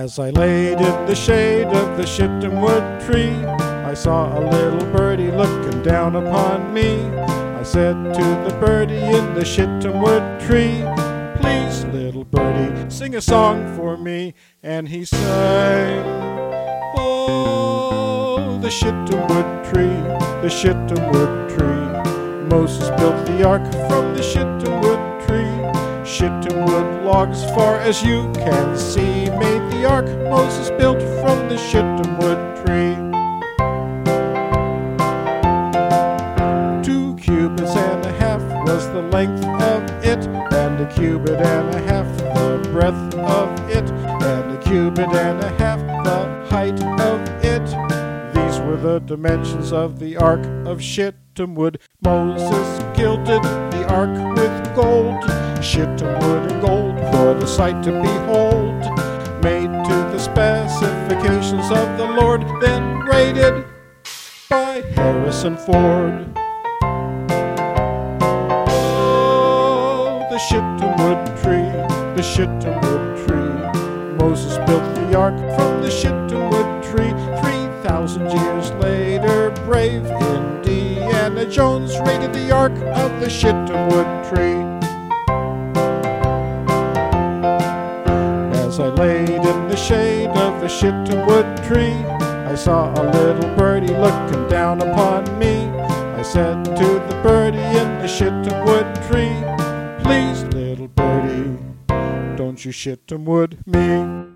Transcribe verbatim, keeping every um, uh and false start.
As I laid in the shade of the shittimwood tree, I saw a little birdie looking down upon me. I said to the birdie in the shittimwood tree, "Please, little birdie, sing a song for me." And he sang, "Oh, the shittimwood tree, the shittimwood tree. Moses built the ark from the shittimwood tree. Shittimwood logs, far as you can see, made the ark Moses built from the shittimwood tree. Two cubits and a half was the length of it, and a cubit and a half the breadth of it, and a cubit and a half the height of it. These were the dimensions of the ark of shittimwood. Moses gilded the ark with gold. Shittimwood and gold, what a sight to behold. Made to the specifications of the Lord, then rated by Harrison Ford. Oh, the shittimwood tree, the shittimwood tree. Moses built the ark from the shittimwood tree. Three thousand years later, brave Indiana Jones raided the ark of the shittimwood tree. As I laid in the shade of the shittimwood tree, I saw a little birdie looking down upon me. I said to the birdie in the shittimwood tree, "Please, little birdie, don't you shittimwood me."